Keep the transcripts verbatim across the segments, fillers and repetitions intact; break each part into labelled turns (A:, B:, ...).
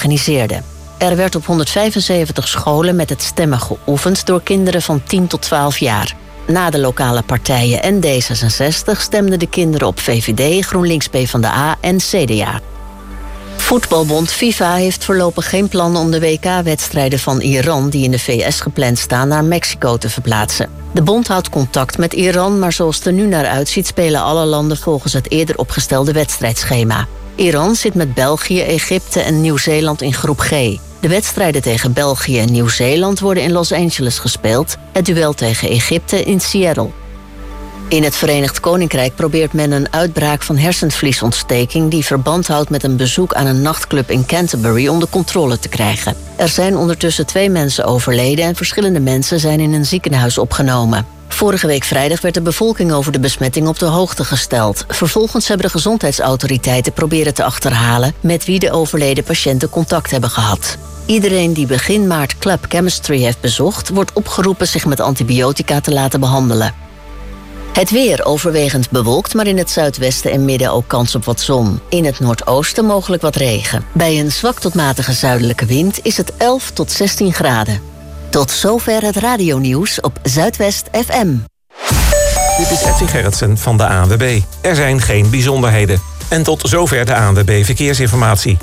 A: organiseerde. Er werd op honderdvijfenzeventig scholen met het stemmen geoefend door kinderen van tien tot twaalf jaar. Na de lokale partijen en D zesenzestig stemden de kinderen op V V D, GroenLinks, PvdA en C D A. Voetbalbond FIFA heeft voorlopig geen plannen om de W K-wedstrijden van Iran, die in de V S gepland staan, naar Mexico te verplaatsen. De bond houdt contact met Iran, maar zoals het er nu naar uitziet spelen alle landen volgens het eerder opgestelde wedstrijdschema. Iran zit met België, Egypte en Nieuw-Zeeland in groep G. De wedstrijden tegen België en Nieuw-Zeeland worden in Los Angeles gespeeld, het duel tegen Egypte in Seattle. In het Verenigd Koninkrijk probeert men een uitbraak van hersenvliesontsteking die verband houdt met een bezoek aan een nachtclub in Canterbury onder controle te krijgen. Er zijn ondertussen twee mensen overleden en verschillende mensen zijn in een ziekenhuis opgenomen. Vorige week vrijdag werd de bevolking over de besmetting op de hoogte gesteld. Vervolgens hebben de gezondheidsautoriteiten proberen te achterhalen met wie de overleden patiënten contact hebben gehad. Iedereen die begin maart Club Chemistry heeft bezocht, wordt opgeroepen zich met antibiotica te laten behandelen. Het weer overwegend bewolkt, maar in het zuidwesten en midden ook kans op wat zon. In het noordoosten mogelijk wat regen. Bij een zwak tot matige zuidelijke wind is het elf tot zestien graden. Tot zover het radionieuws op Zuidwest F M.
B: Dit is Edwin Gerritsen van de A N W B. Er zijn geen bijzonderheden. En tot zover de A N W B Verkeersinformatie.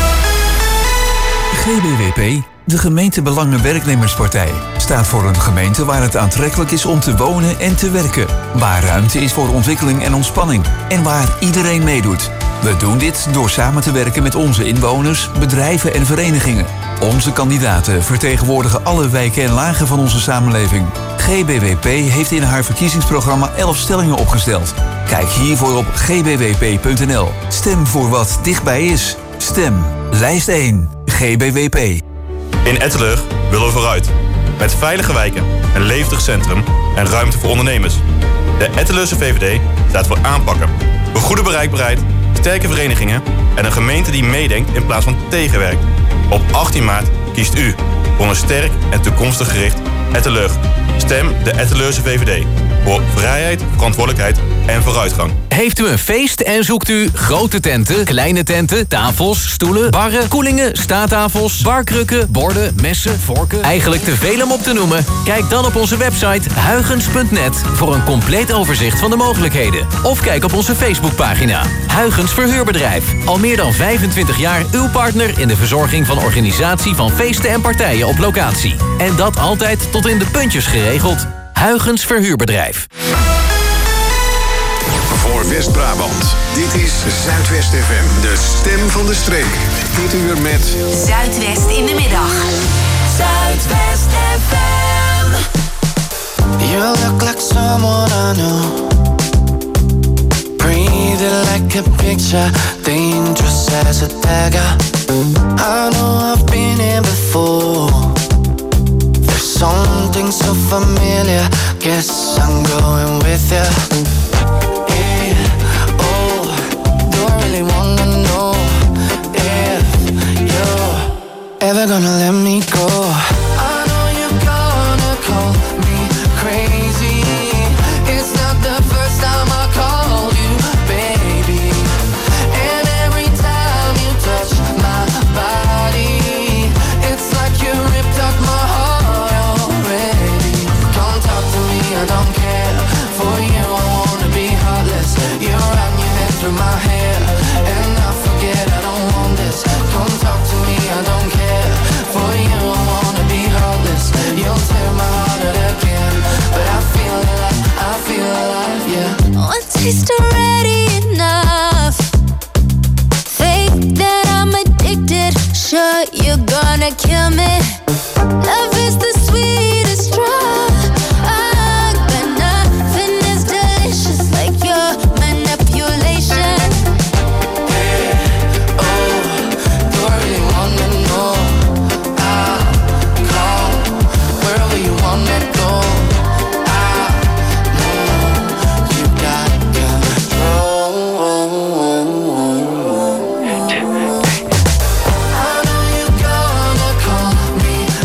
C: G B W P, de gemeentebelangen-werknemerspartij, staat voor een gemeente waar het aantrekkelijk is om te wonen en te werken. Waar ruimte is voor ontwikkeling en ontspanning. En waar iedereen meedoet. We doen dit door samen te werken met onze inwoners, bedrijven en verenigingen. Onze kandidaten vertegenwoordigen alle wijken en lagen van onze samenleving. G B W P heeft in haar verkiezingsprogramma elf stellingen opgesteld. Kijk hiervoor op g b w p punt n l. Stem voor wat dichtbij is. Stem. Lijst één. G B W P.
D: In Etteleur willen we vooruit. Met veilige wijken, een levendig centrum en ruimte voor ondernemers. De Etteleurse V V D staat voor aanpakken. Voor goede bereikbaarheid, sterke verenigingen en een gemeente die meedenkt in plaats van tegenwerkt. Op achttien maart kiest u voor een sterk en toekomstig gericht Etteleur. Stem de Etteleurse V V D. Voor vrijheid, verantwoordelijkheid en vooruitgang.
E: Heeft u een feest en zoekt u grote tenten, kleine tenten, tafels, stoelen, barren, koelingen, staattafels, barkrukken, borden, messen, vorken? Eigenlijk te veel om op te noemen? Kijk dan op onze website huygens punt net voor een compleet overzicht van de mogelijkheden. Of kijk op onze Facebookpagina. Huygens Verhuurbedrijf. Al meer dan vijfentwintig jaar uw partner in de verzorging van organisatie van feesten en partijen op locatie. En dat altijd tot in de puntjes geregeld. Huygens Verhuurbedrijf.
F: Voor West-Brabant. Dit is Zuidwest F M, de stem van de streek. Dit uur met
G: Zuidwest in de middag. Zuidwest F M.
H: You look like someone I know. Breathing like a picture, dangerous as a dagger. I know I've been here before. There's something so familiar. Guess I'm going with you. Ever gonna let me go? I know you're gonna call me crazy. It's not the first time I called you, baby. And every time you touch my body, it's like you ripped up my heart already. Come talk to me, I don't care. For you I wanna be heartless. You run your head through my hair, and I forget I don't want this. Come talk to me, I don't care. For you I wanna be heartless. You'll tear my heart out again, but I feel alive, I feel alive, yeah.
I: One taste already enough. Fake that I'm addicted. Sure you're gonna kill me. Love is the sweetest drug. But nothing is delicious like your manipulation.
H: I know you're gonna call me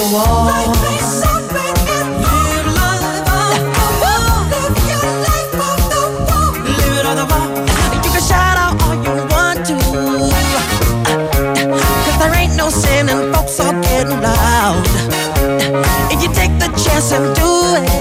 H: wall. Life is something live life off the wall. Live your life off the wall. Live it on the wall. You can shout out all you want to, cause there ain't no sin and folks are getting loud. If you take the chance and do it,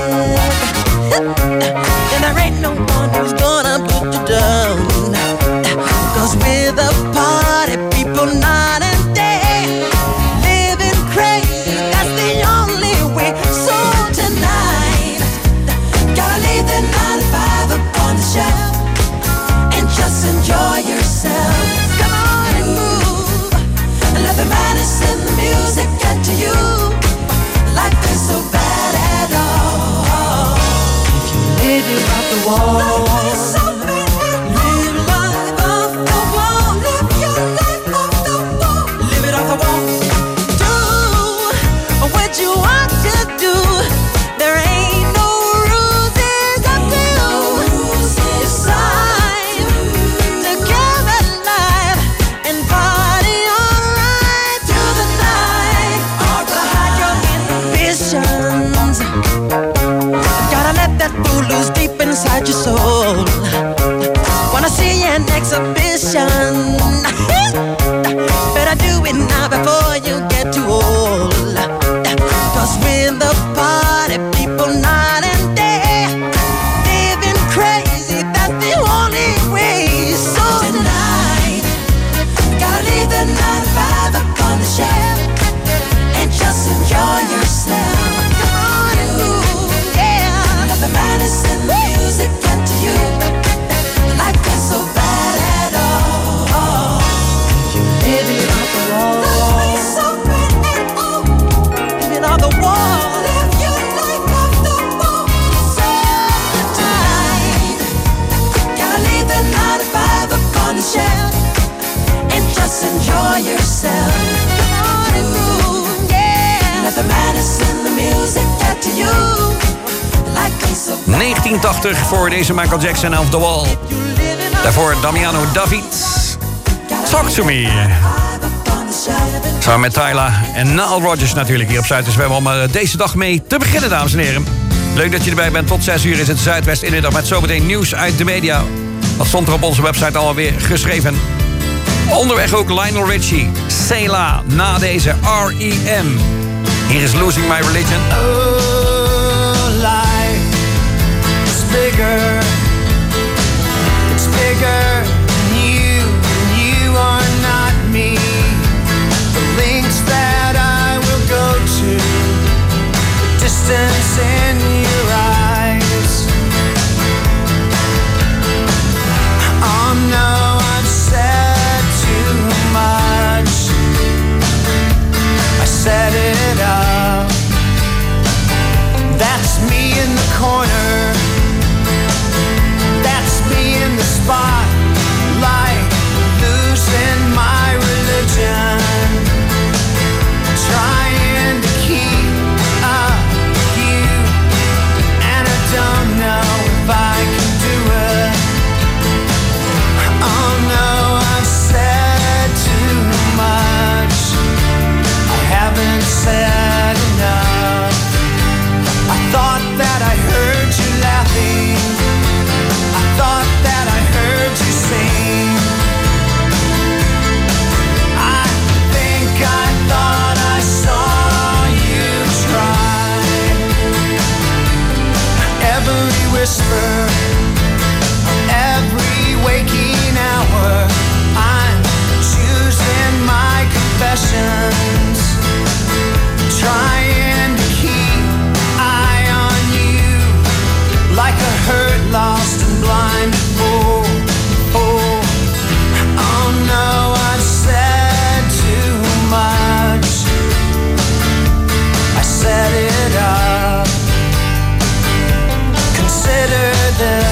H: then there ain't no one who's gonna put you down. Cause we're the party people night and day, living crazy, that's the only way. So tonight, gotta leave the nine to five up on the shelf and just enjoy yourself. Come on and move, and let the madness and the music get to you. Life is so bad at all. If you live it off the wall, life is so bad. Live life off the wall. Live your life off the wall. Live it off the wall. Do what you want to do. There ain't no rules, it's up to you. It's time to get alive and party alright through the night. Hide your inhibitions. Gotta let that fool loose deep inside your soul. Wanna see an exhibition? Better do it now before you get too old. Cause we're the party people night and day, living crazy, that's the only way. So tonight, gotta leave the nine to five up on the shelf and just enjoy yourself. Come on and move, yeah. Let the madness and the music get to you. Life is so bad at all. You live it off the wall. Life is so bad at all. Live it off the wall. Live your life off the wall. So tonight, gotta leave the nine to five up on the shelf and just enjoy yourself. Come on and move, yeah. Let the madness and the music get to you. Life is so bad.
J: negentien tachtig voor deze Michael Jackson Off The Wall. Daarvoor Damiano David. Talk To Me. Samen met Tyla en Nile Rodgers natuurlijk hier op Zuidwest. We hebben om deze dag mee te beginnen, dames en heren. Leuk dat je erbij bent. Tot zes uur is het Zuidwest in de dag met zometeen nieuws uit de media. Wat stond er op onze website alweer geschreven. Onderweg ook Lionel Richie. Sela na deze R E M. Hier is Losing My Religion.
H: Oh, life is bigger. It's bigger than you. You are not me. The links that I will go to. The distance in your eyes. Oh no, I've said too much. I set it up. That's me in the corner. That's me in the spotlight, losing my religion, trying to keep up with you, and I don't know if I can do it. Oh no, I've said too much. I haven't said enough. I thought that I heard you laughing. I thought that I heard you sing. I think I thought I saw you try. Every whisper, every waking hour, I'm choosing my confessions, trying to keep eye on you, like a hurt, lost and blind fool. Oh, oh no, I've said too much. I set it up. Consider this.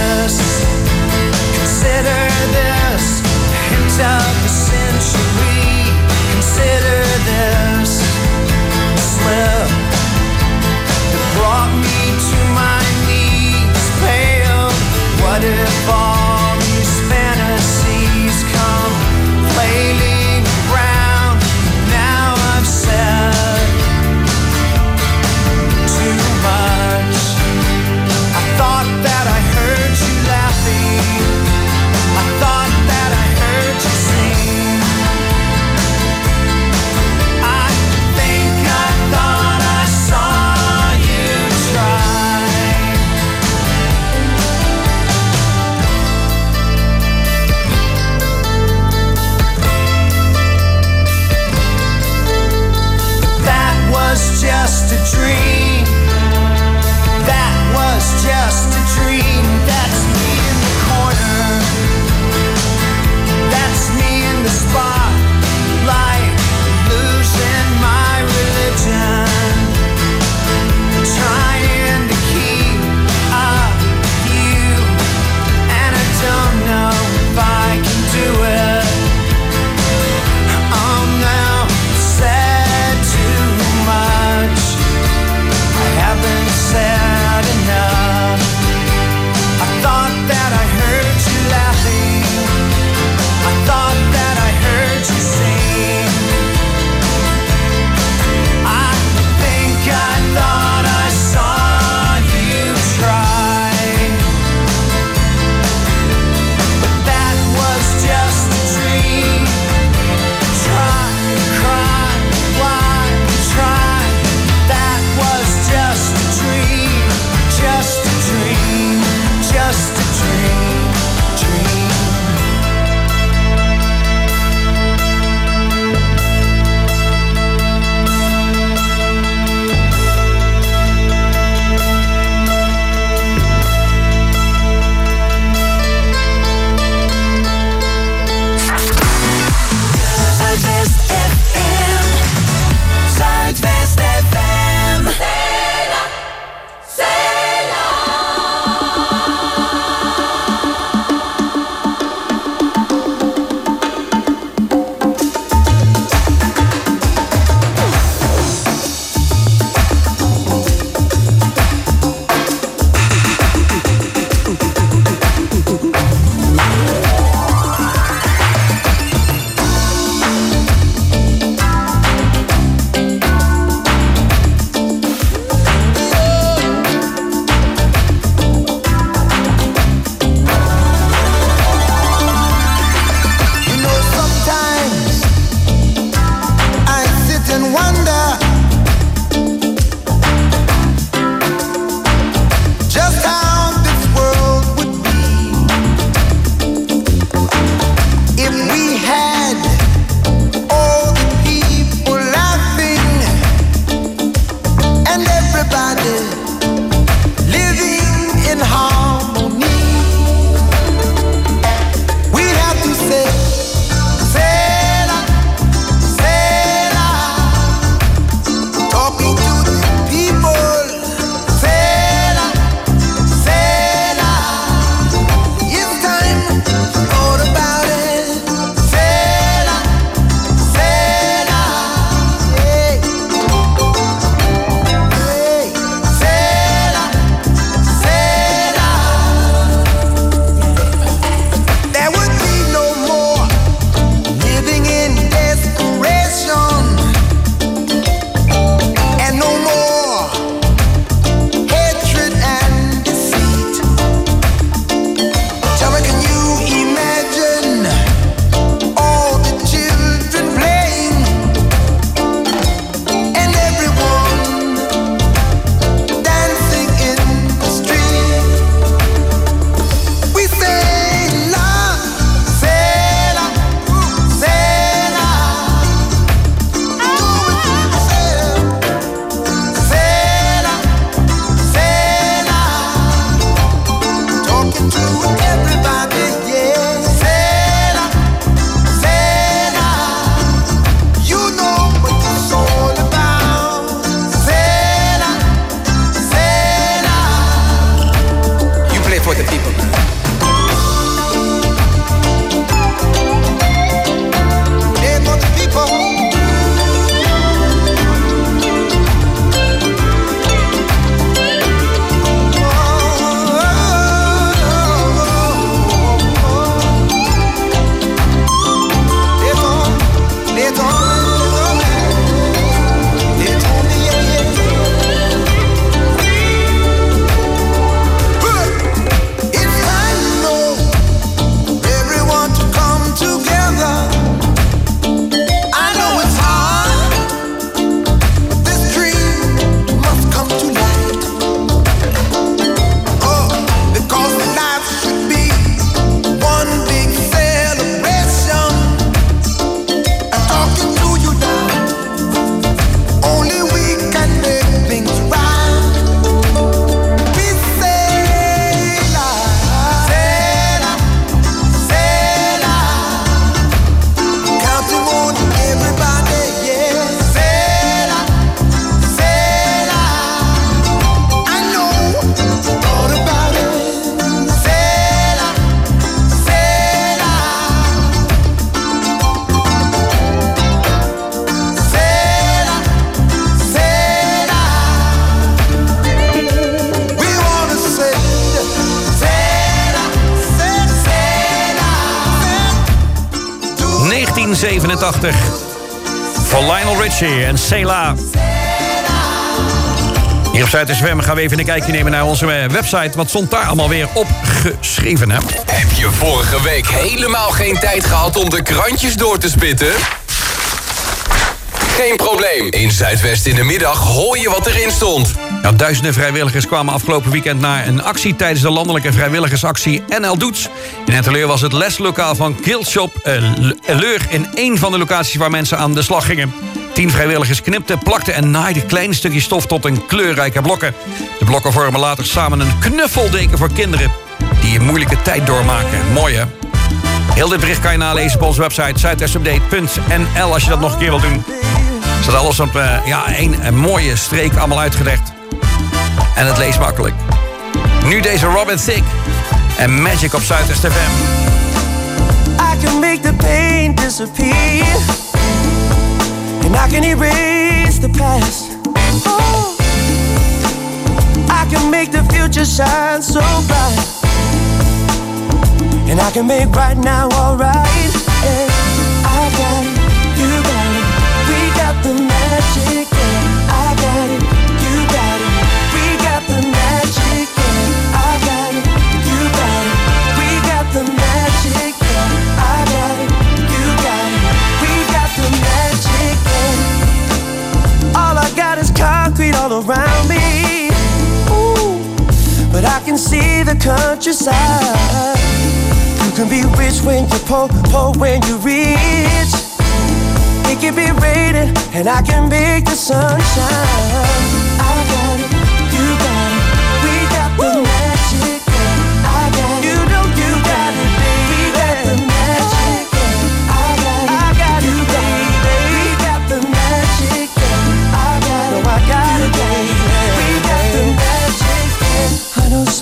H: and everybody living in harmony. We have to say, Sela, Sela, talking to the people. Sela, Sela, it's time to thought about it. Sela, Sela, hey, hey, Sela, Sela. There would be no more living in desperation, and no more hatred and deceit. Tell me, can you imagine all the children playing and everyone dancing in the street? We say love, Sela, Sela, do it yourself. Sela, Sela, talking to everybody, yeah. Sela, Sela, you know what it's all about. Sela, Sela, you play for the people, man. Play for the people. It's time to know everyone to come together. I know it's hard, but this dream must come to light. Oh, because life should be one big celebration. I'm talking to you now. Only we can make things right. We say la, Sela, Sela, counting on everybody, yeah. Sela, Sela, I know all about it. Sela, Sela, Sela, Sela. We wanna say, Sela, Sela, Sela.
J: negentien zevenentachtig. Voor Lionel Richie en Sela. Hier op Zuid-S F M gaan we even een kijkje nemen naar onze eh, website. Wat stond daar allemaal weer opgeschreven, hè?
E: Heb je vorige week helemaal geen tijd gehad om de krantjes door te spitten? Geen probleem. In Zuidwest in de middag hoor je wat erin stond.
J: Nou, duizenden vrijwilligers kwamen afgelopen weekend naar een actie tijdens de landelijke vrijwilligersactie N L Doets. In Etteleur was het leslokaal van Killshop uh, Leur in één van de locaties waar mensen aan de slag gingen. Tien vrijwilligers knipten, plakten en naaiden kleine stukjes stof tot een kleurrijke blokken. De blokken vormen later samen een knuffeldeken voor kinderen die een moeilijke tijd doormaken. Mooi, hè? Heel dit bericht kan je nalezen op onze website zuidwestupdate punt n l als je dat nog een keer wilt doen. Er staat alles op uh, ja, één een mooie streek allemaal uitgelegd. En het leest makkelijk. Nu deze Robin Thicke en Magic op Zuid-S F M.
H: I can make the pain disappear, and I can erase the past. Oh, I can make the future shine so bright, and I can make right now alright. Yeah, I got it, you got it, we got the magic. Yeah, I got it, you got it, we got the magic. Yeah, I got it, you got it, we got the magic. Yeah, I got it, you got it, we got the magic. Yeah, all I got is concrete all around me. Ooh, but I can see the countryside. You can be rich when you're poor, poor when you're rich. It can be raining and I can make the sun shine. I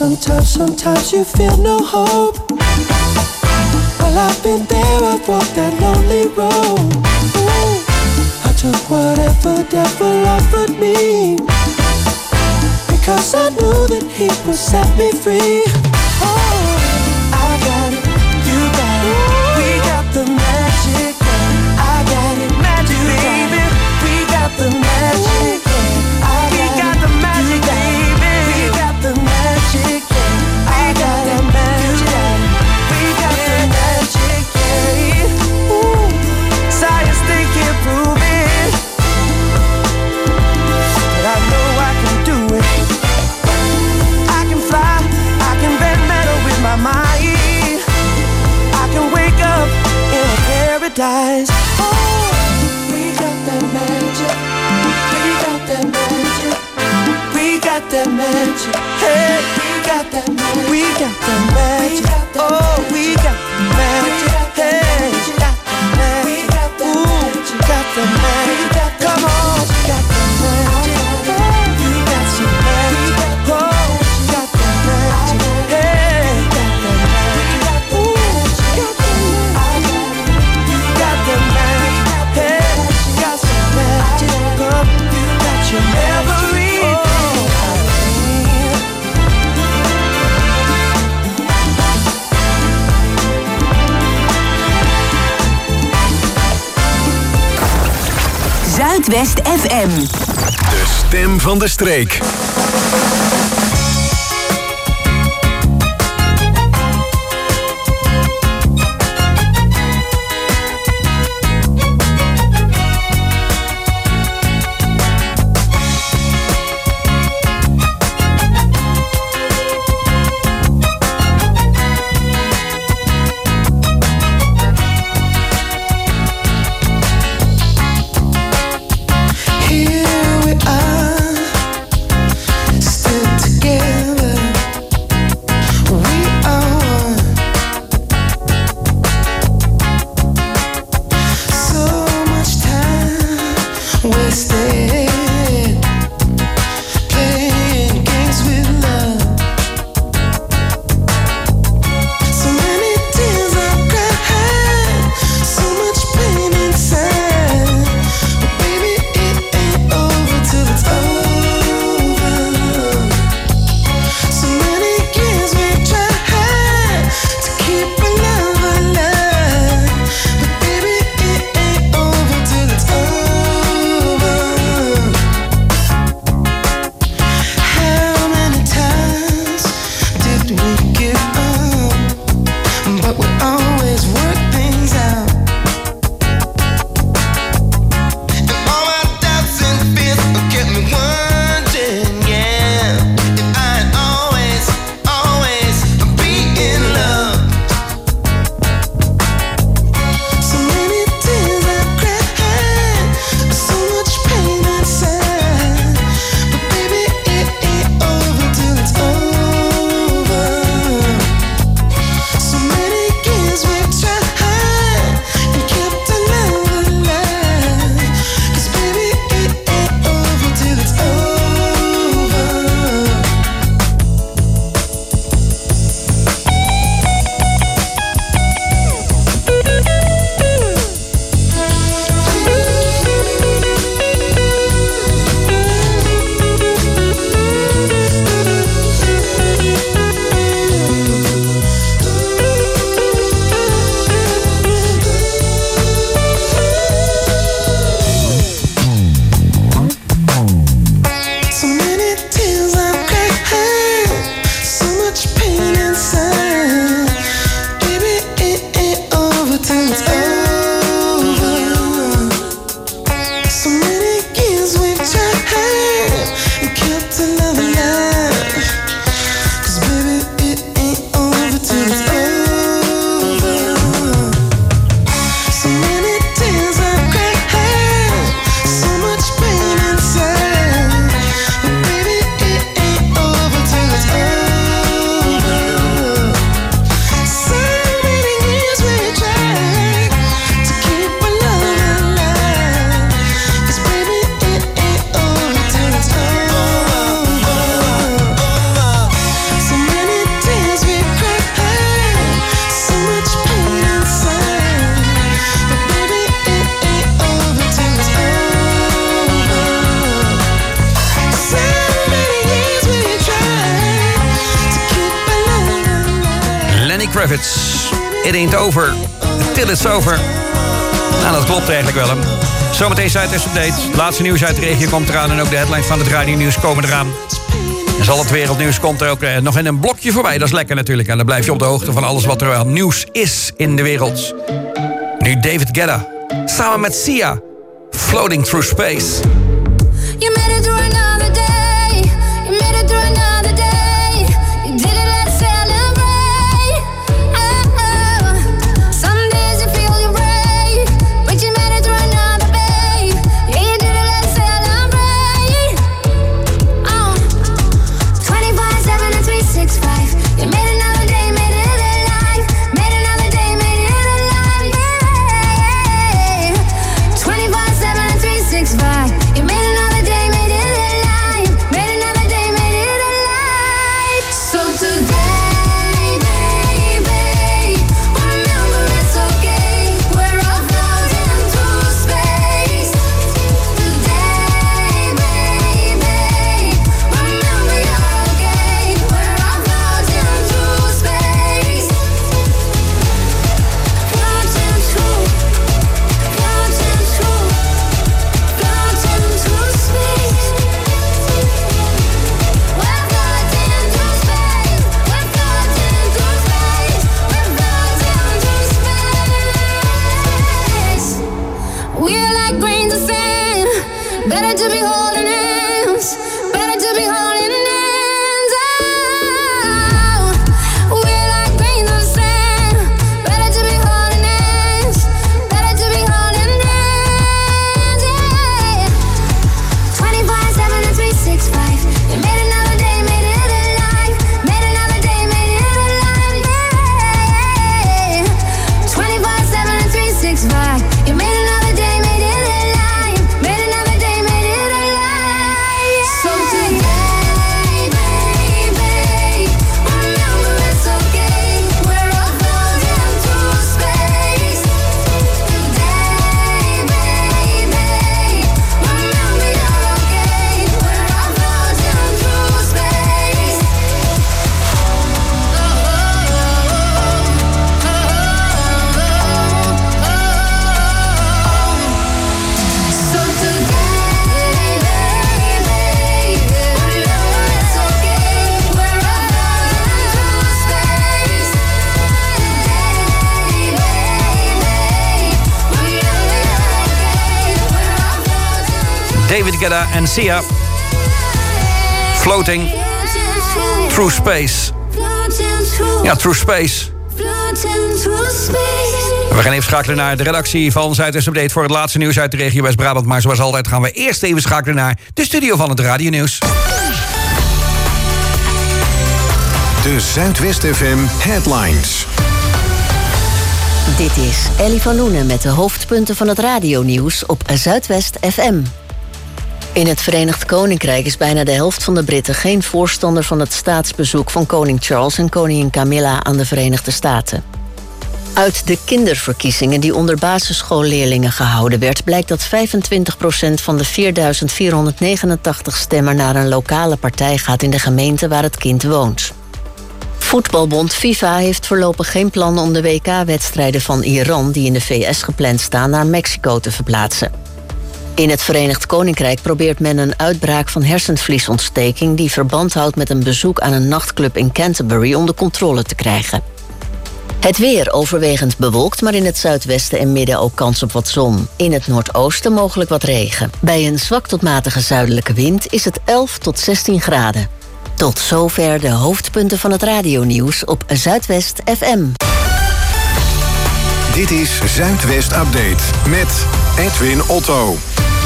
H: sometimes, sometimes you feel no hope. Well, I've been there, I've walked that lonely road. Ooh, I took whatever devil offered me, because I knew that he would set me free. Oh, I got it, you got it, we got the magic. I got it, magic, baby, we got the magic. We got the magic, baby, we got the magic. I got the magic, we got the magic, yeah. Ooh, science they can't prove it, but I know I can do it. I can fly, I can bend metal with my mind. I can wake up in a paradise. Oh, we got that magic, we got that magic, we got that magic. Hey, we got that magic, we got that magic. Oh, we got the magic. Hey, we got the magic. Ooh, got the magic. Come on, got the magic. You got some magic. Oh, got the magic. Hey, got the magic. Ooh, got the magic. You got the magic. Hey, got some magic. Come, you got your everything.
G: Zuidwest F M.
F: De stem van de streek.
H: Here we are,
J: Kravitz. It ain't over, till it's over. Nou, dat klopt eigenlijk wel, hè. Zometeen Zuidwest Update. Het laatste nieuws uit de regio komt eraan. En ook de headlines van het radionieuws komen eraan. En zal het wereldnieuws komt er ook eh, nog in een blokje voorbij. Dat is lekker natuurlijk. En dan blijf je op de hoogte van alles wat er aan nieuws is in de wereld. Nu David Guetta. Samen met Sia. Floating Through Space.
I: You made it through another day. You made it through another day. You did it, let's celebrate. Oh, oh. Some days you feel you're brave, but you made it through another day. Yeah, you did it, let's celebrate. Oh, twenty-five seven and three sixty-five. You made another day, made it alive. Made another day, made it alive. Yeah. twenty-five seven and three sixty-five. You made another day, made it alive. Made another day, made it alive. So today, baby, remember it's okay. We're all floating through space. Today, baby, remember you're okay. We're all floating through space. Floating through, floating through, floating through space. We're floating through space. We're floating through space. We're floating through space. We're like grains of sand. Better to be holding hands. Better to be holding hands. Oh, we're like grains of sand. Better to be holding hands. Better to be holding hands. Yeah. twenty-five seven and three sixty-five. You made another day, made it alive. Made another day, made it alive. Yeah. twenty-five seven and three sixty-five. You made another day, made it alive. Made another day, made it alive. So today, baby, remember it's okay. We're all floating through space. Today, baby, remember you're okay. We're all floating through space. So today, baby, remember it's okay. We're all floating through space. Today, baby, remember you're okay. We're all floating
J: David Guetta en Sia. Floating Through Space. Ja, Through Space.
I: floating through space.
J: We gaan even schakelen naar de redactie van Zuidwest Update voor het laatste nieuws uit de regio West-Brabant. Maar zoals altijd gaan we eerst even schakelen naar de studio van het radionieuws.
F: De Zuidwest F M Headlines.
A: Dit is Ellie van Loenen met de hoofdpunten van het radionieuws op Zuidwest F M. In het Verenigd Koninkrijk is bijna de helft van de Britten geen voorstander van het staatsbezoek van koning Charles en koningin Camilla aan de Verenigde Staten. Uit de kinderverkiezingen die onder basisschoolleerlingen gehouden werd, blijkt dat vijfentwintig procent van de vierduizend vierhonderdnegenentachtig stemmen naar een lokale partij gaat in de gemeente waar het kind woont. Voetbalbond FIFA heeft voorlopig geen plan om de W K-wedstrijden van Iran, die in de V S gepland staan, naar Mexico te verplaatsen. In het Verenigd Koninkrijk probeert men een uitbraak van hersenvliesontsteking die verband houdt met een bezoek aan een nachtclub in Canterbury onder controle te krijgen. Het weer overwegend bewolkt, maar in het zuidwesten en midden ook kans op wat zon. In het noordoosten mogelijk wat regen. Bij een zwak tot matige zuidelijke wind is het elf tot zestien graden. Tot zover de hoofdpunten van het radionieuws op Zuidwest F M.
F: Dit is Zuidwest Update met Edwin Otto.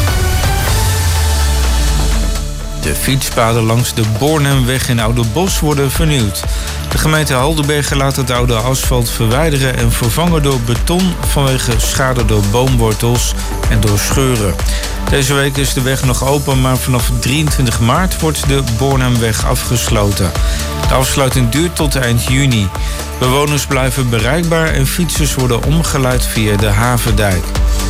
K: De fietspaden langs de Bornemweg in Oudenbosch worden vernieuwd. De gemeente Haldenbergen laat het oude asfalt verwijderen en vervangen door beton vanwege schade door boomwortels en door scheuren. Deze week is de weg nog open, maar vanaf drieëntwintig maart wordt de Bornemweg afgesloten. De afsluiting duurt tot eind juni. Bewoners blijven bereikbaar en fietsers worden omgeleid via de Havendijk.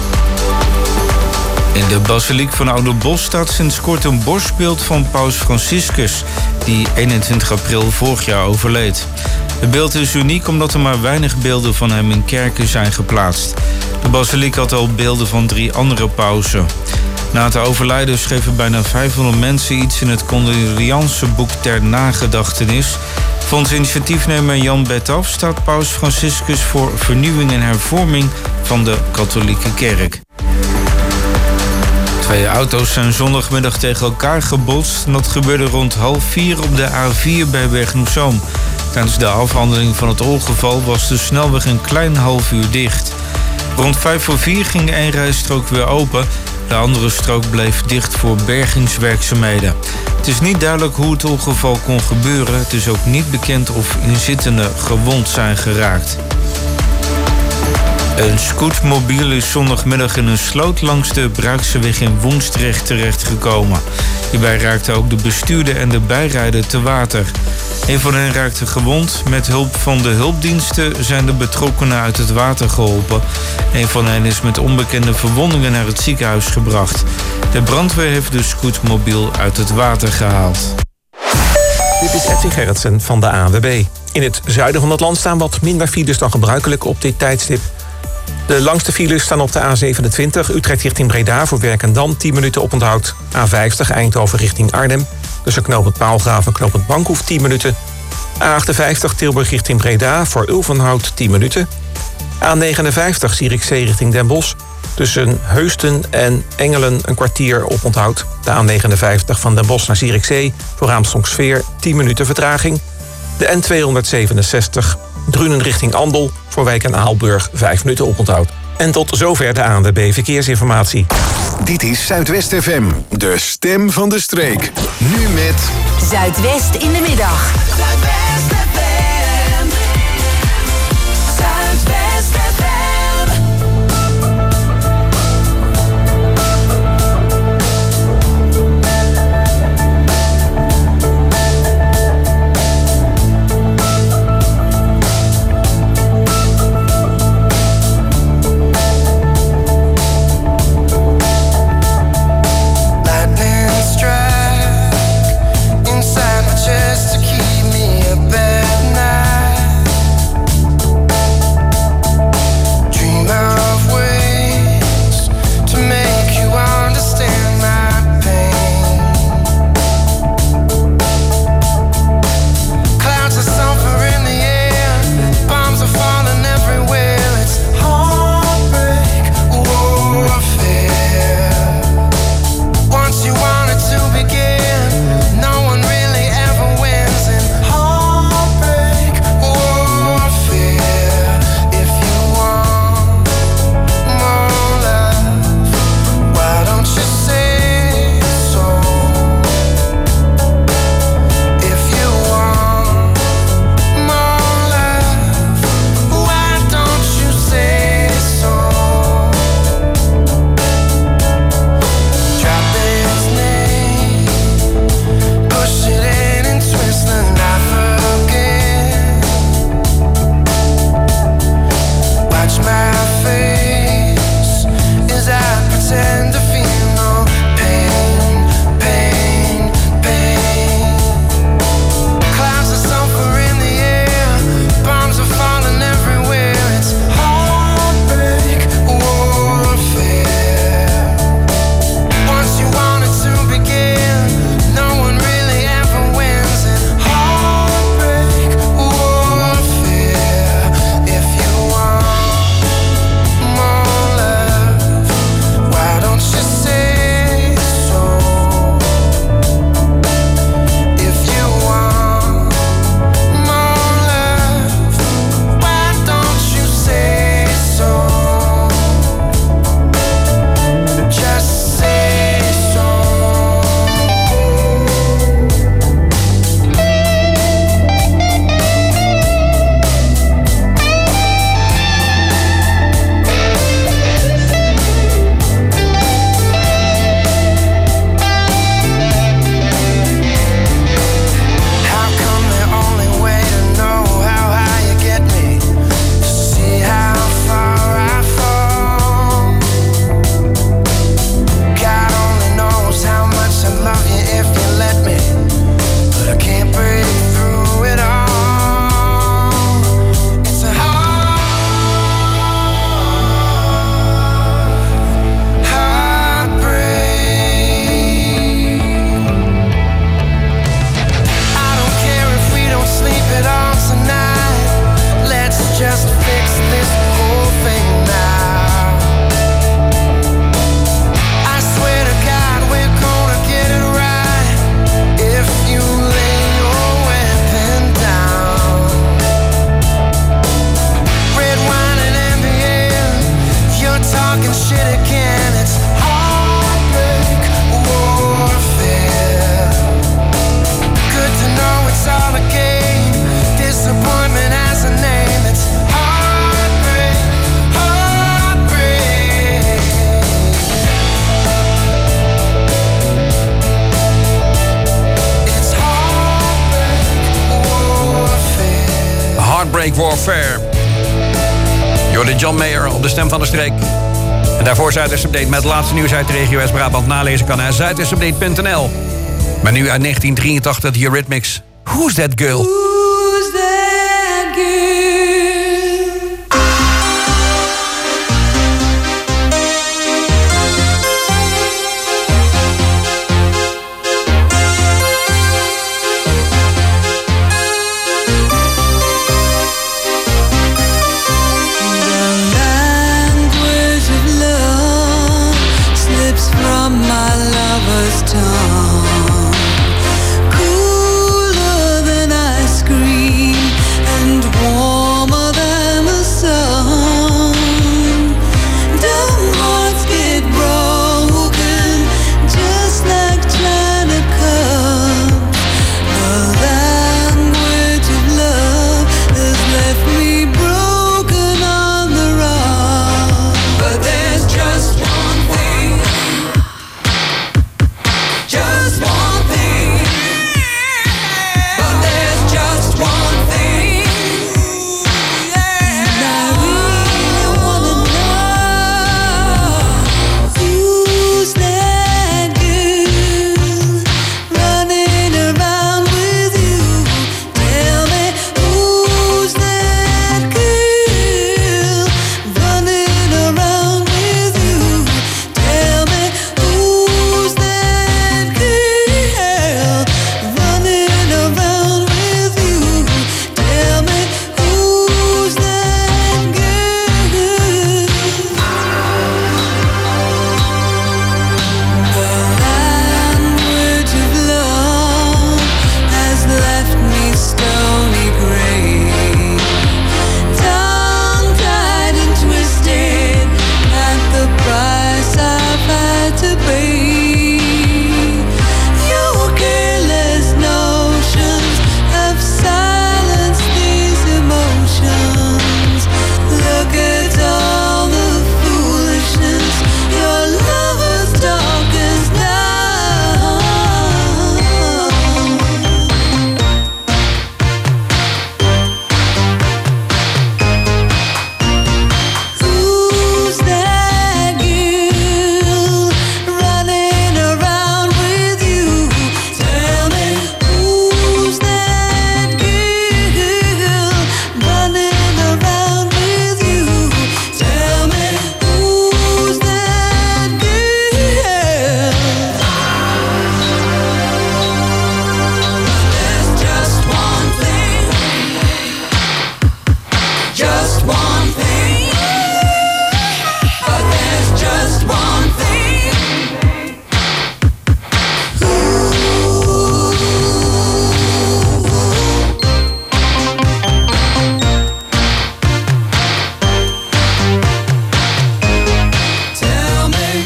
K: In de basiliek van Oudenbosch staat sinds kort een borstbeeld van paus Franciscus, die eenentwintig april vorig jaar overleed. Het beeld is uniek omdat er maar weinig beelden van hem in kerken zijn geplaatst. De basiliek had al beelden van drie andere pausen. Na het overlijden schreven bijna vijfhonderd mensen iets in het condolianceboek ter nagedachtenis. Volgens initiatiefnemer Jan Betaf staat paus Franciscus voor vernieuwing en hervorming van de katholieke kerk. Twee auto's zijn zondagmiddag tegen elkaar gebotst. En dat gebeurde rond half vier op de A vier bij Bergen op Zoom. Tijdens de afhandeling van het ongeval was de snelweg een klein half uur dicht. Rond vijf voor vier ging de één rijstrook weer open. De andere strook bleef dicht voor bergingswerkzaamheden. Het is niet duidelijk hoe het ongeval kon gebeuren. Het is ook niet bekend of inzittenden gewond zijn geraakt. Een scootmobiel is zondagmiddag in een sloot langs de Bruikseweg in Woensdrecht terechtgekomen. Hierbij raakten ook de bestuurder en de bijrijder te water. Een van hen raakte gewond. Met hulp van de hulpdiensten zijn de betrokkenen uit het water geholpen. Een van hen is met onbekende verwondingen naar het ziekenhuis gebracht. De brandweer heeft de scootmobiel uit het water gehaald.
B: Dit is Edwin Gerritsen van de A N W B. In het zuiden van het land staan wat minder files dan gebruikelijk op dit tijdstip. De langste files staan op de A zevenentwintig, Utrecht richting Breda voor Werkendam, tien minuten oponthoud. A vijftig, Eindhoven richting Arnhem. Tussen knooppunt Paalgraaf en knooppunt Bankhoef, tien minuten. A achtenvijftig, Tilburg richting Breda voor Ulvenhout, tien minuten. A negenenvijftig, Zierikzee richting Den Bosch. Tussen Heusden en Engelen een kwartier oponthoud. De A negenenvijftig van Den Bosch naar Zierikzee voor Aamstonksveer, tien minuten vertraging. De N tweehonderdzevenenzestig, Drunen richting Andel voor Wijk en Aalburg, vijf minuten oponthoud. En tot zover de A N W B Verkeersinformatie.
F: Dit is Zuidwest F M, de stem van de streek. Nu met
G: Zuidwest in de middag. Zuidwest F M. Zuidwest F M.
H: Inside my chest to keep me at bay.
J: Heartbreak Warfare. Jordi John Mayer op de Stem van de Streek. En daarvoor Zuidwest Update met het laatste nieuws uit de regio West-Brabant. Nalezen kan naar zuidwest update punt n l. Maar nu uit negentien drieëntachtig de Eurythmics. Who's That Girl?
H: Who's that girl? Cooler than ice cream and warmer than the sun. Dumb hearts get broken just like China cups. The language of love has left me broken on the run. But there's just one thing. Just one thing, but there's just one thing, and I really wanna know who's that girl running around with you. Tell me who's that girl running around with you. Tell me who's that girl running around with you. Tell me who's that girl. The language of love has left me stony gray, tongue-tied and twisted at the price I've had to pay. Your careless notions have silenced these emotions. Look at all the foolishness your lover's talk is now. Who's that girl running around with you? Tell me who's that girl running around with you? Tell me who's that girl. There's just one thing, just one thing, but there's just one thing. Tell me.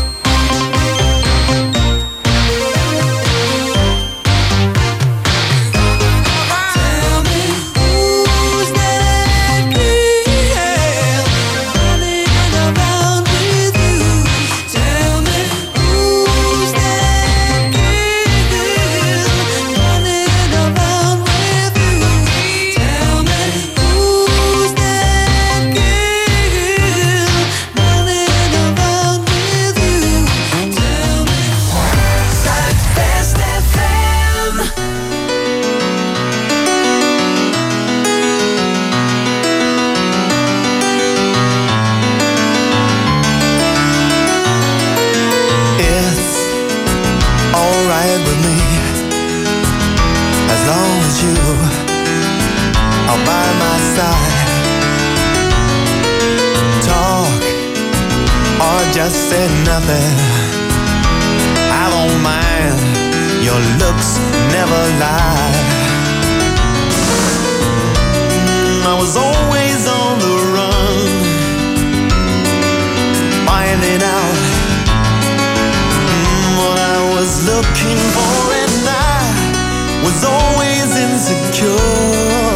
H: Tell me who's that girl running around with you. Tell me who's that girl running around with you. Tell me who's that girl running around with you. Tell me. Zuidwest F M.
L: It's alright with me as long as you are by my side. Talk or just say nothing. I don't mind, your looks never lie. Mm, I was always on the run, finding out what I was looking for, and I was always insecure.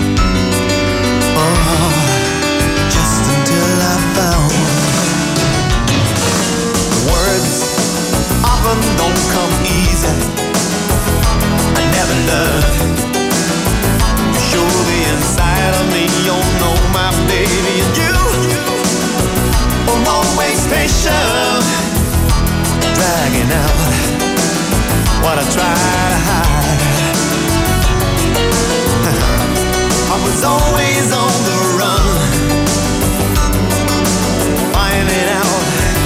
L: Oh, just until I found words often don't come easy. I never learned to show the inside of always on the run, finding out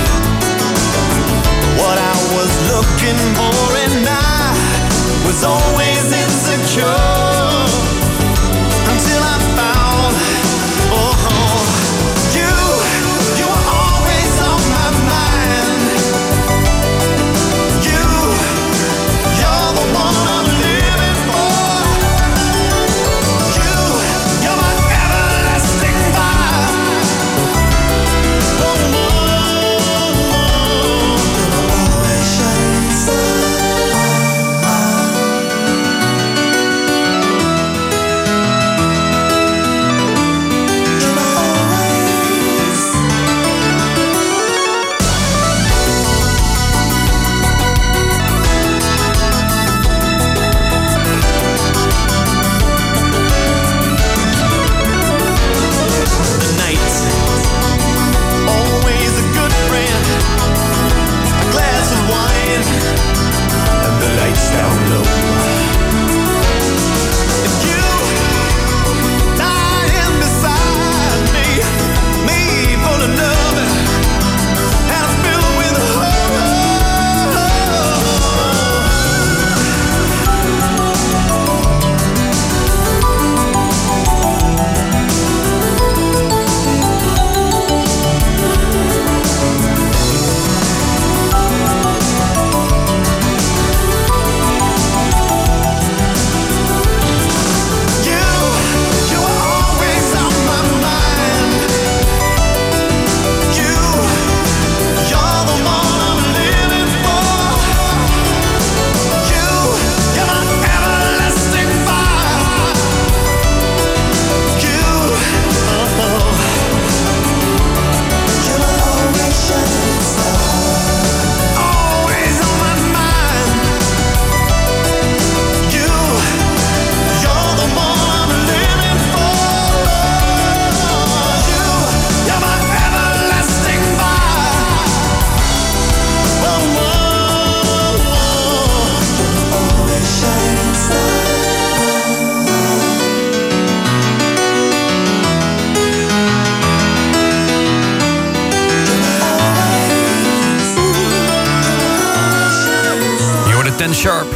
L: what I was looking for, and I was always insecure until I found, oh, you, you were always on my mind. You, you're the one I'm living for. You, you're my everlasting fire. Oh, always shining star. Down low. And you lying beside me, me full of love and filled with
J: Ten Sharp.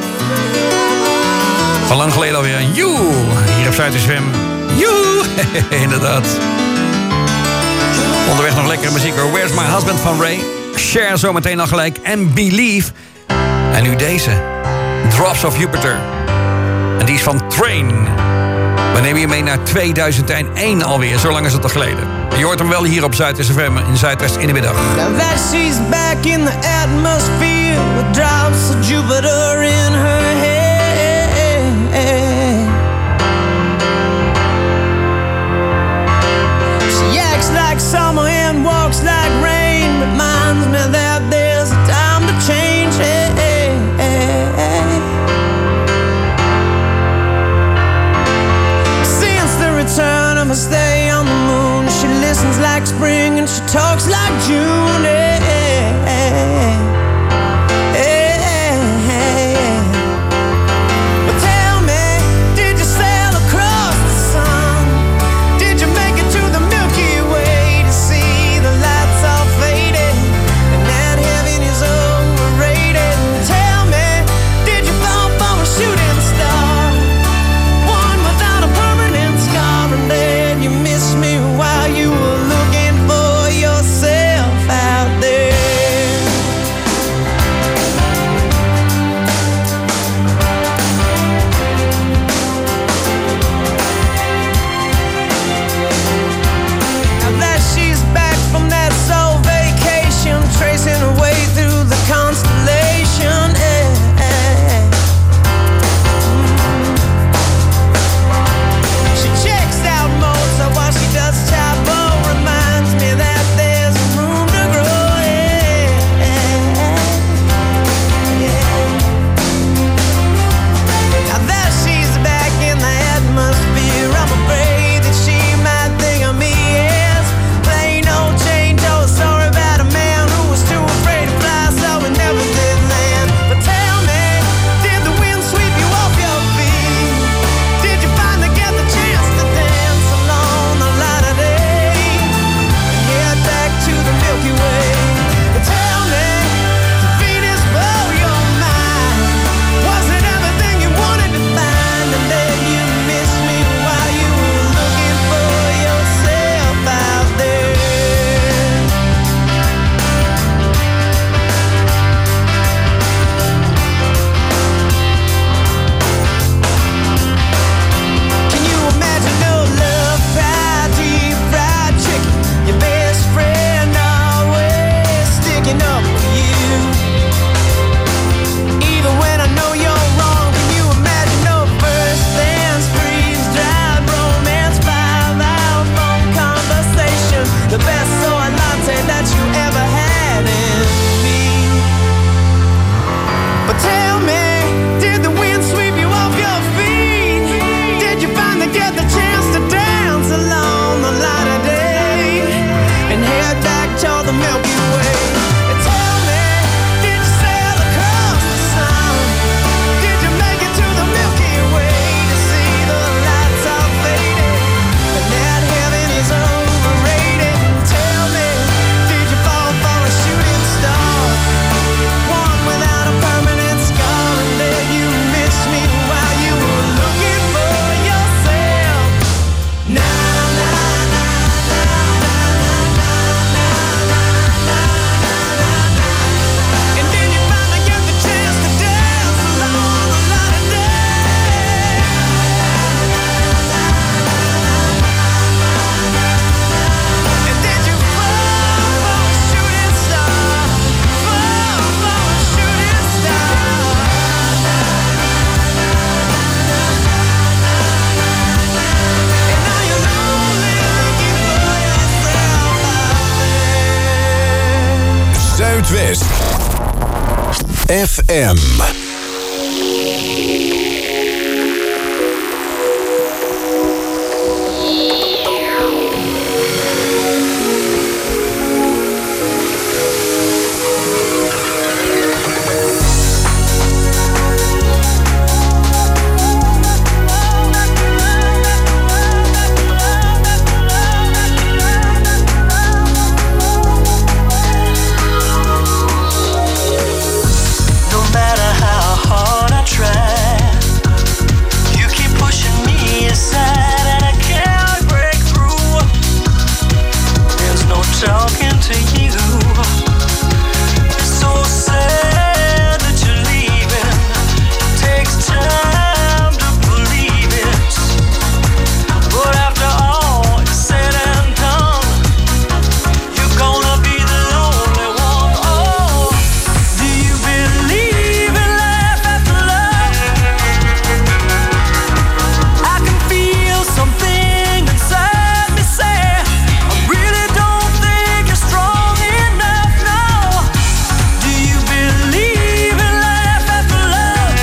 J: Van lang geleden alweer. You! Hier op Zuid-F M. You! Inderdaad. Onderweg nog lekkere muziek hoor. Where's My Husband van Ray. Share zometeen al gelijk. En Believe. En nu deze. Drops of Jupiter. En die is van Train. We nemen je mee naar tweeduizend één alweer. Zo lang is het al geleden. Je hoort hem wel hier op Zuid-F M in Zuidwest in de middag.
M: Now that she's back in the atmosphere with drops of Jupiter in her head. She acts like summer and walks like rain. Reminds me that there's a time to change. Since the return of her stay on the moon, she listens like spring and she talks like June. Hey, hey, hey, hey. But tell me, did you sail across the sun? Did you make it to the Milky Way to see the lights all faded and that heaven is overrated? Tell me, did you fall from a shooting star, one without a permanent scar, and then you missed me while you were looking for yourself
F: Zuidwest F M.
L: Talking to you, it's so sad that you're leaving. It takes time to believe it, but after all is said and done, you're gonna be the lonely one. Oh, do you believe in life after love? I can feel something inside me say, I really don't strong enough now. Do you believe in life after love?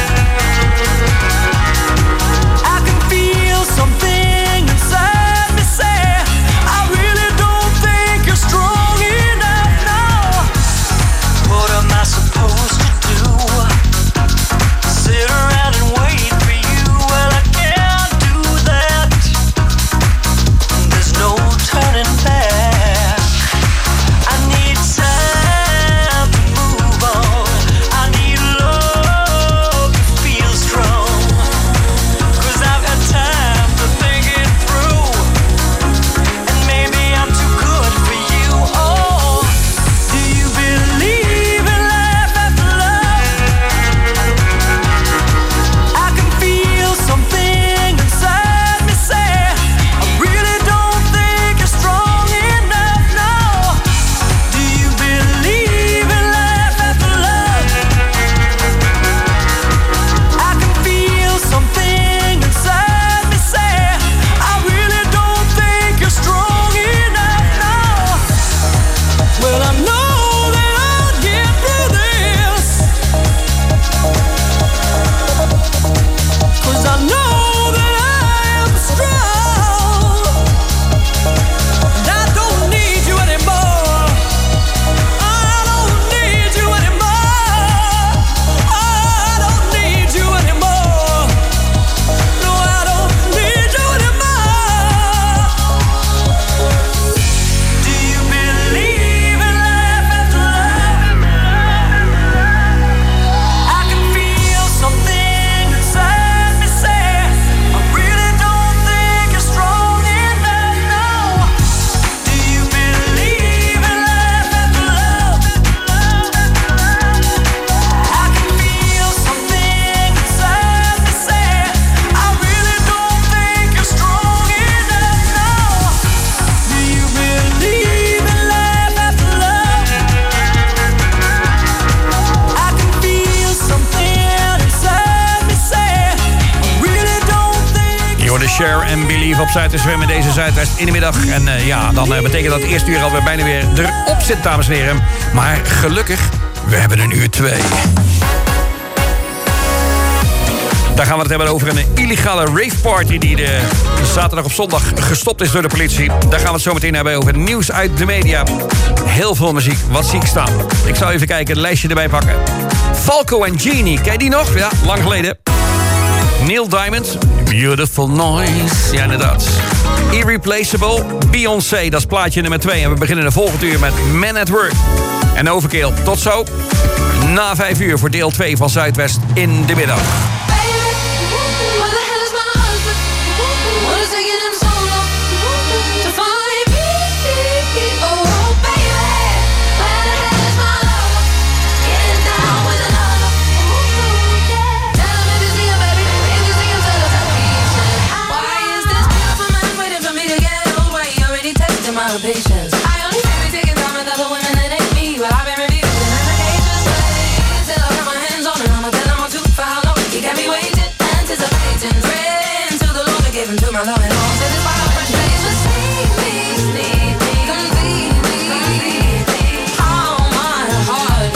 L: I can feel something inside me say, I really don't think you're strong enough now. What am I supposed to do? Sit around and wait for you? Well, I can't do that. There's no turning back. I need time to move on. I need love to feel strong. Cause I've had time to think it through, and maybe I'm too good for you. Oh, do you believe in life after love? I can feel something inside me say, I really don't think you're strong enough now. Do you believe in life after love? I can feel something inside me say, I really don't think you're strong enough now. Well, I know that I'll get through this, cause I know that I am strong, and I don't need you anymore. I don't need you anymore. I don't need you anymore. No, I don't need you anymore. Do you believe in life after love? I can feel something inside me say, I really don't think you're strong enough now. Do you believe in life after love? I can feel something inside me say, I really don't think you're strong enough now. Do you believe in life after love? I can feel something inside me say, I really don't think.
J: Je hoort de Share en Believe op Zuidwest F M in deze Zuidwest in de middag. En uh, ja, dan uh, betekent dat het eerste uur alweer bijna weer erop zit, dames en heren. Maar gelukkig, we hebben een uur twee. Daar gaan we het hebben over een illegale raveparty die de zaterdag op zondag gestopt is door de politie. Daar gaan we het zo meteen hebben over nieuws uit de media. Heel veel muziek, wat zie ik staan. Ik zal even kijken, een lijstje erbij pakken. Falco en Genie, ken je die nog? Ja, lang geleden. Neil Diamond, Beautiful Noise. Ja, inderdaad. Irreplaceable, Beyoncé, dat is plaatje nummer twee. En we beginnen de volgende uur met Man at Work. En Overkill, tot zo. Na vijf uur voor deel twee van Zuidwest in de middag.
N: My patience. I only say we taking time with other women that ain't me, but I've been reviewing medications till I got my hands on it. I'ma tell them all too for how long you got me waiting, anticipating, praying to the Lord to give him to my love and all. So this wild fresh days just need me, need me, complete me. Oh my heart.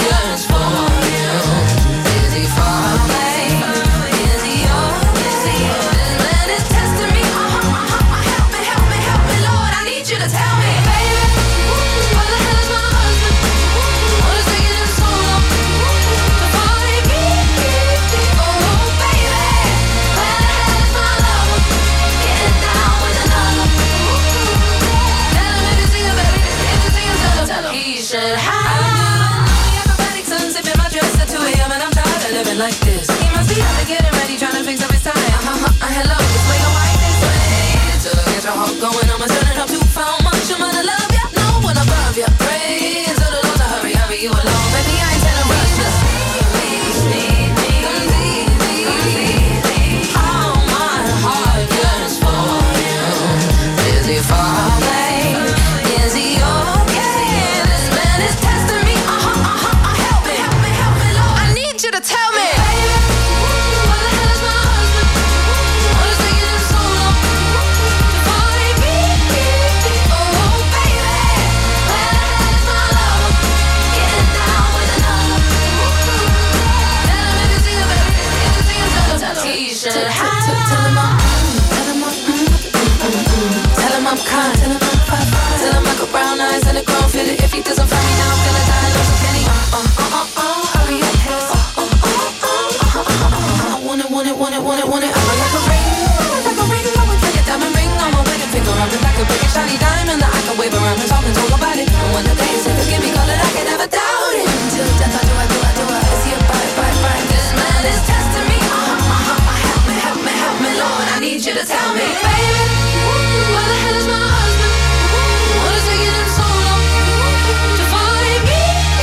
N: Tell him I'm, tell him I'm, tell him I'm kind. Tell him I got brown eyes and a grown feeling. If he doesn't find me now, I'm gonna die. Lost a penny. Uh uh uh uh. Hurry up, please. Uh uh uh uh uh. I want it, want it, want it, want it, want it. I'm like a ring, like a ring. I would like a diamond ring on my wedding finger. I'm like a big shiny diamond that I can wave around and talk and talk about it. And when the day is ever give me color, I can never doubt it. Until death, I do, I do, I do. I see a bite, bite, bite. This man is testing me. Uh uh uh. Help me, help me, help me, Lord. I need you to tell me, baby, where the hell is my husband? What is taking him so long to find me?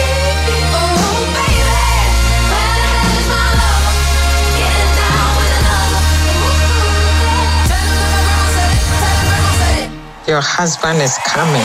N: Oh, baby, where the hell is my lover? Getting down with another. Tell him that my grandma said it. Tell him grandma said it.
O: Your husband is coming.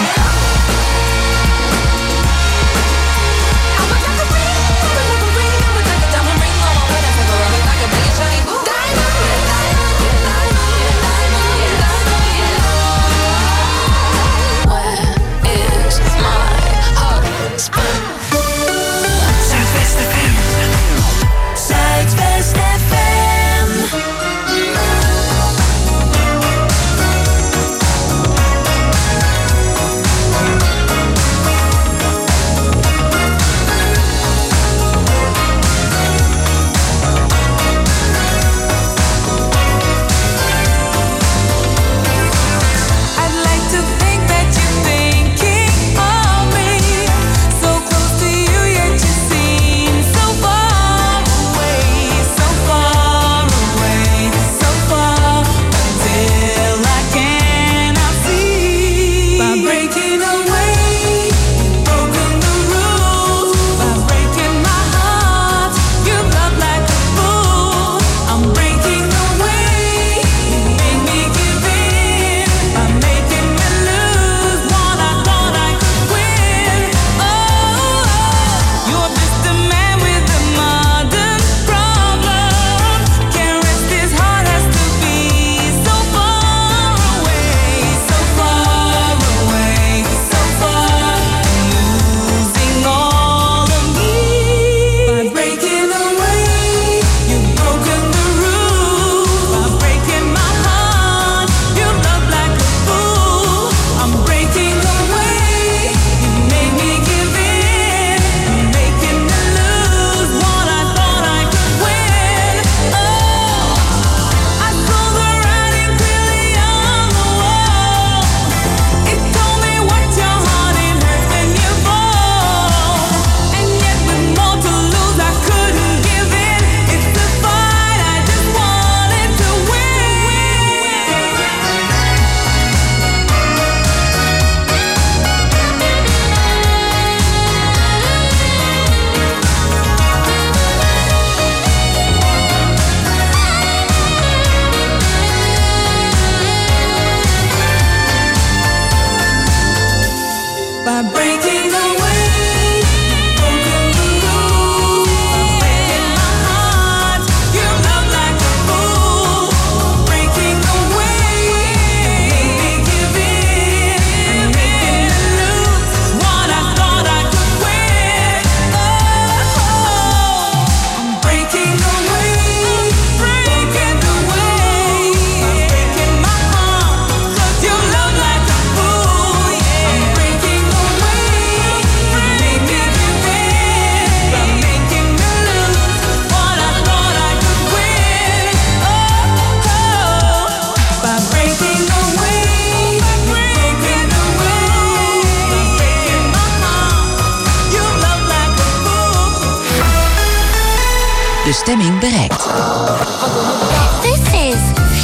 P: De stemming bereikt.